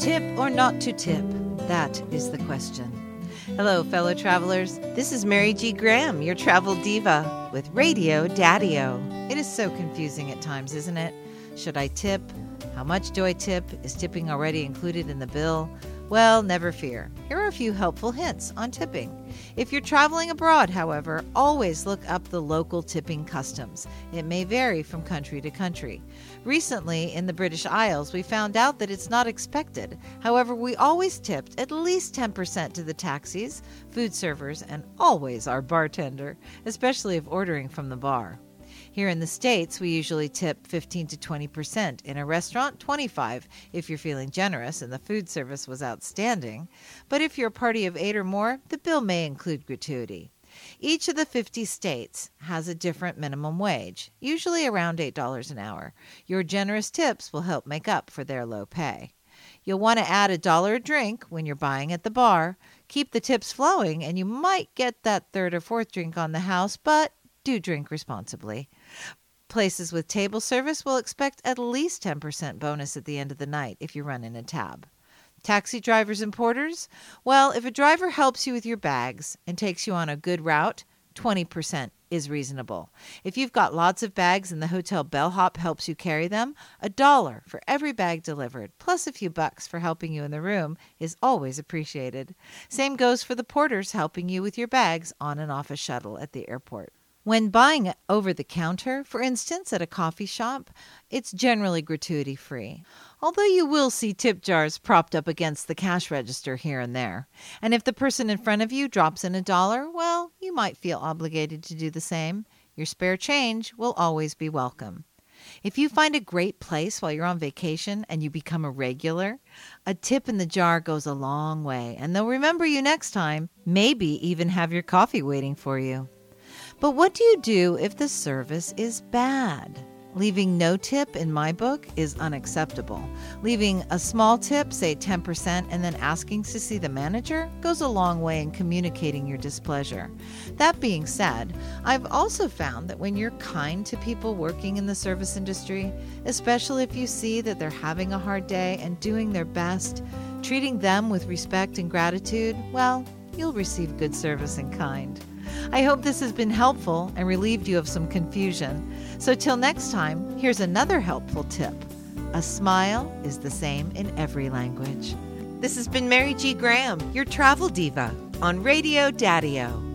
tip or not to tip? That is the question. Hello, fellow travelers. This is Mary G. Graham, your travel diva, with Radio Daddy-O. It is so confusing at times, isn't it? Should I tip? How much do I tip? Is tipping already included in the bill? Well, never fear. Here are a few helpful hints on tipping. If you're traveling abroad, however, always look up the local tipping customs. It may vary from country to country. Recently, in the British Isles, we found out that it's not expected. However, we always tipped at least 10% to the taxis, food servers, and always our bartender, especially if ordering from the bar. Here in the States, we usually tip 15 to 20%. In a restaurant, 25% if you're feeling generous and the food service was outstanding. But if you're a party of 8 or more, the bill may include gratuity. Each of the 50 states has a different minimum wage, usually around $8 an hour. Your generous tips will help make up for their low pay. You'll want to add $1 a drink when you're buying at the bar. Keep the tips flowing, and you might get that third or fourth drink on the house, but do drink responsibly. Places with table service will expect at least 10% bonus at the end of the night if you run in a tab. Taxi drivers and porters? Well, if a driver helps you with your bags and takes you on a good route, 20% is reasonable. If you've got lots of bags and the hotel bellhop helps you carry them, $1 for every bag delivered, plus a few bucks for helping you in the room, is always appreciated. Same goes for the porters helping you with your bags on and off a shuttle at the airport. When buying over the counter, for instance, at a coffee shop, it's generally gratuity-free, although you will see tip jars propped up against the cash register here and there. And if the person in front of you drops in $1, well, you might feel obligated to do the same. Your spare change will always be welcome. If you find a great place while you're on vacation and you become a regular, a tip in the jar goes a long way, and they'll remember you next time, maybe even have your coffee waiting for you. But what do you do if the service is bad? Leaving no tip, in my book, is unacceptable. Leaving a small tip, say 10%, and then asking to see the manager goes a long way in communicating your displeasure. That being said, I've also found that when you're kind to people working in the service industry, especially if you see that they're having a hard day and doing their best, treating them with respect and gratitude, well, you'll receive good service in kind. I hope this has been helpful and relieved you of some confusion. So till next time, here's another helpful tip. A smile is the same in every language. This has been Mary G. Graham, your travel diva, on Radio Daddy-O.